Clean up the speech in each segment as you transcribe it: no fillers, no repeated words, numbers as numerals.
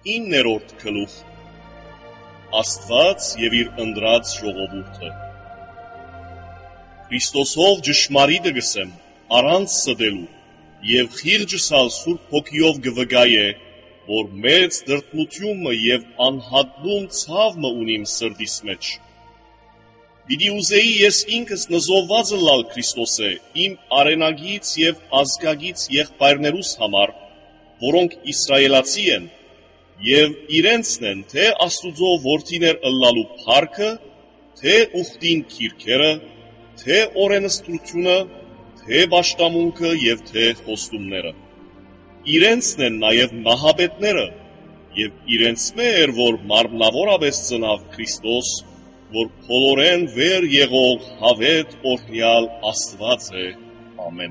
9-րդ գլուխ Աստված եւ իր ընտրած ժողովուրդը Քրիստոսով ճշմարիտը գսեմ առանց սդելու եւ խիղճսալ Սուրբ Հոգիով գվգայե որ մեծ դրդմությունը եւ անհատնում ցավը ունիմ սրտիս մեջ Պիտի ուզեի ես ինքս նզովված լալ Քրիստոսե իմ արենագից եւ ազգագից եղբայրներուս համար որոնք իսրայելացի են եւ իրենցն են թե Աստուծո որդիներ ըլլալու փառքը թե ուխտին քիրքերը թե օրենսդրությունը թե պաշտամունքը եւ թե խոստումները իրենցն են նաեւ նահապետները եւ իրենցմե էր որ մարմնավորապես ծնավ Քրիստոս որ բոլորեն վեր եղող հավետ օրհնյալ Աստված է ամեն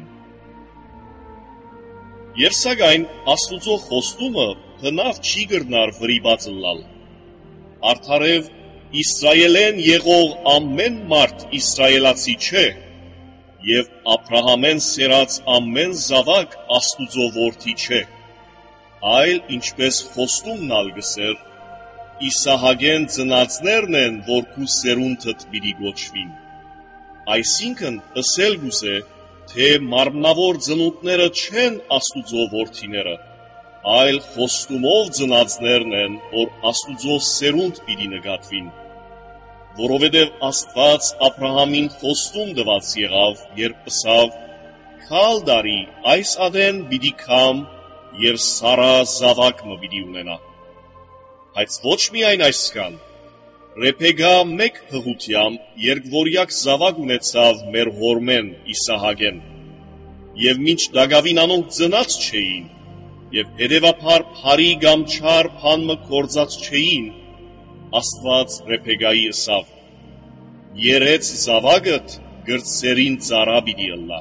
Եվ սակայն Աստուծո խոստումը հնար չի գրնար վրիպած լալ արդարև Իսրայելեն եղող ամեն մարդ իսրայելացի չէ եւ Աբրահամեն սերած ամեն զավակ Աստուծո որդի չէ այլ ինչպես խոստումն ալ գսեր Իսահակեն ծնածներն են որ քու սերունդդ պիտի գոչվին այսինքն ըսել գուզե թե մարմնավոր ծնունդները չեն Աստուծո որդիները այլ խոստումով ծնածներն են որ Աստուծո սերունդ պիտի նկատվին որովհետև Աստված Աբրահամին խոստում տված եղավ երբ ասավ քալ դարի այս ադեն պիտի կամ եւ Սարա զավակ մը պիտի ունենա Բայց ոչ միայն այսքան Ռեփեգա մեկ հղությամբ երկվորյակ զավակ ունեցավ մեր հորմեն Իսահակեն եւ մինչ Դագավին անոնք ծնած չէին եւ հետեւաբար փարի կամ չար փանմը կործած չէին Աստված Ռեփեգայի ասավ Երեց զավակդ գրծերին ծառա պիտի ըլլա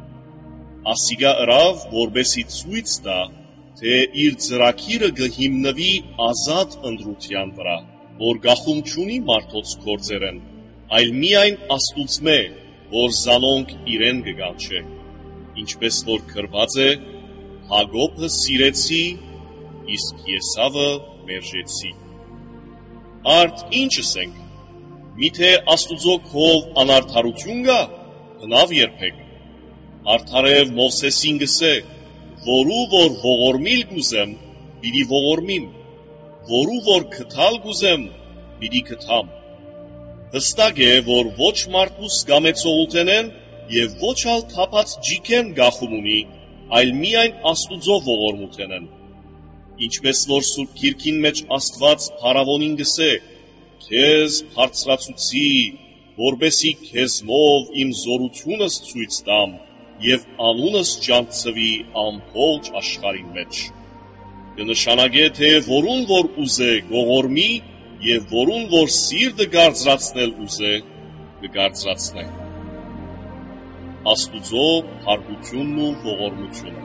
Ասիգա ըրավ որբեսի ցույց տա թե իր ծրագիրը կհիմնվի ազատ ընտրության վրա, որ գախում չունի մարդոց գործերեն, այլ միայն Աստուծմե, որ զանոնք իրեն կգանչե, ինչպես որ գրված է, Հակոբը սիրեցի, իսկ Եսավը մերժեցի։ Արդ ինչս ենք, միթե Աստուծո քով անարդարություն կա, հնավ երբեք, արդարև Մովսեսին գսե, որու որ ողորմիլ գուզեմ, պիտի ողորմիմ, որու որ կթալ գուզեմ, պիտի կթամ։ Հստակ է, որ ոչ մարդուս գամեցողութեն են և ոչ ալ թապած ջիքեն գախում ունի, այլ միայն Աստուծո ողորմութեն են։ Ինչպես որ Սուրբ Գիրքին մեջ Աստված փարավոնին գսե, քեզ բարձրացուցի, որբեսի քեզմով իմ զորությունս ցույց տամ, եւ անունս ճանցվի ամբողջ աշխարհին մեջ։ Կնշանակե թե որուն որ ուզե գողորմի եւ որուն որ սիրտը գարձրացնել ուզե կգարձրացնե։ Աստուծո փառքությունն ու ողորմությունը։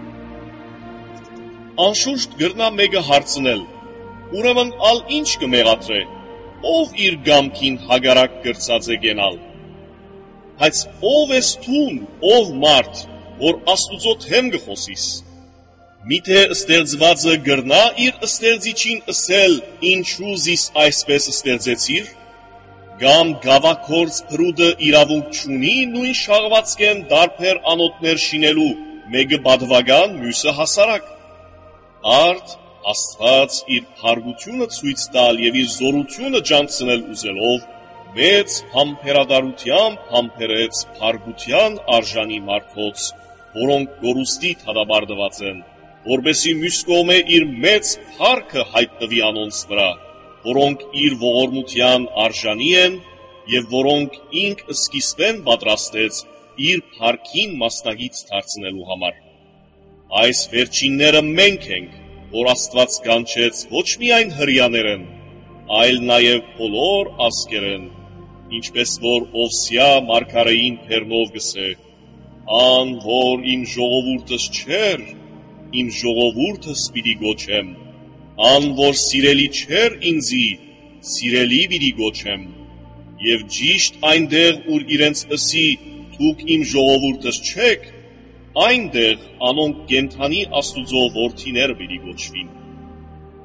Անշուշտ գրնա մեկը հարցնել. Ուրեմն ալ ինչ կմեղատրե, ով իր գամքին հագարակ գրծած է գենալ։ Բայց ով ես թուն, ով մարդ, որ Աստուծո թեմ գխոսիս։ Միթե ստեղծվածը գրնա իր ստեղծիչին ասել, ինչու զիս այսպես ստեղծեցիր, կամ գավակորձ փրուդը իրավունք չունի նույն շաղվածքեն դարբեր անոթներ շինելու, մեկը բադվական, մյուսը հասարակ։ Արդ Աստված իր փառությունը ցույց տալ եւ իր զորությունը ջանցնել ուզելով մեծ համբերադարությամբ համբերեց փառքության արժանի մարդոց, որոնք գորուստի թադաբարդված են, որբեսի մյուս կողմը իր մեծ փառքը հայտնվի անոնց վրա, որոնք իր ողորմության արժանի են եւ որոնք ինք սկիզբեն պատրաստեց իր փառքին մասնագից դարձնելու համար։ Այս վերջինները մենք ենք, որ Աստված կանչեց ոչ միայն հրյաներեն, այլ նաեւ բոլոր ազգերեն, ինչպես որ Օվսիա մարգարեին Փերնով գսե, ան որ իմ ժողովուրդս չէր, իմ ժողովուրդս պիտի գոչեմ, ան որ սիրելի չէր ինձի, սիրելի պիտի գոչեմ, եւ ճիշտ այնտեղ ուր իրենց ըսի, դուք իմ ժողովուրդս չեք, այնտեղ անոնք կենթանի Աստուծո որդիներ պիտի գոչվին։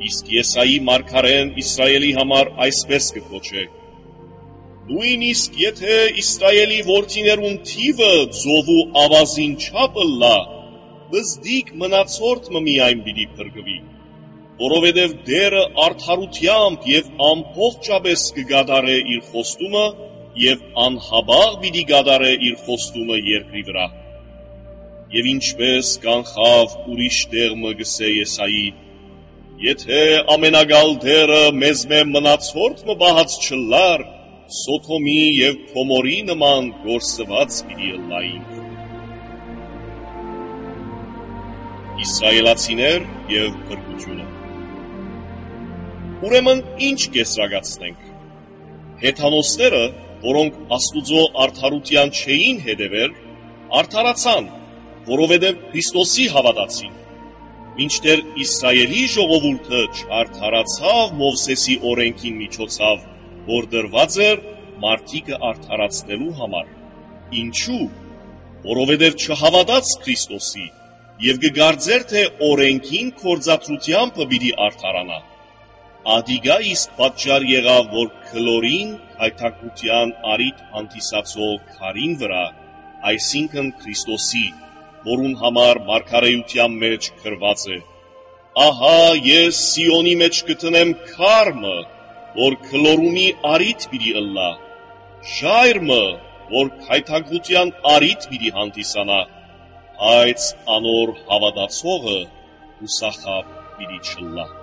Իսկ Եսայի մարգարեն Իսրայելի համար այսպես կկոչե. նույնիսկ եթե Իսրայելի որդիներուն թիվը ծովու ավազին չափը լա, բզդիկ մնացորդը միայն պիտի փրկվի, որովհետև դերը արդարությամբ եւ ամբողջապես կգադարե իր խոստումը եւ անհաբաղ պիտի գադարե իր խոստումը երկրի վրա։ Եվ ինչպես կանխավ ուրիշ տեղը գսե Եսայի. եթե ամենագալ դերը մեզ մնացորդ մբահած չլար, Սոթոմի եւ Գոմորի նման գործված պիտի ըլլայինք։ Իսրայելացիներ եւ փրկությունը։ Ուրեմն ինչ կեսրագացնենք։ Հեթանոսները, որոնք Աստուծո արդարության չէին հետևել, արդարացան, որովհետև Քրիստոսի հավատացին։ Մինչդեռ Իսրայելի ժողովուրդը չարդարացավ Մովսեսի օրենքին միջոցով, որ դրված էր մարդիկը արդարացնելու համար։ Ինչու՞։ Որովհետև չհավատաց Քրիստոսի եւ կգարձեր թե օրենքին կործածությամբ պիտի արդարանա։ Ադիգա իսկ պատճառ եղավ, որ քլորին հայթակության արիտ հանդիսացող քարին վրա, այսինքն Քրիստոսի, որուն համար մարգարեության մեջ գրված է. ահա ես Սիոնի մեջ կտնեմ քարմը, որ քլորունի արիտ պիտի ըլլա, ժայռը, որ հայթակության արիտ պիտի հանդիսանա, բայց անոր հավատացողը հուսախաբ պիտի չլա։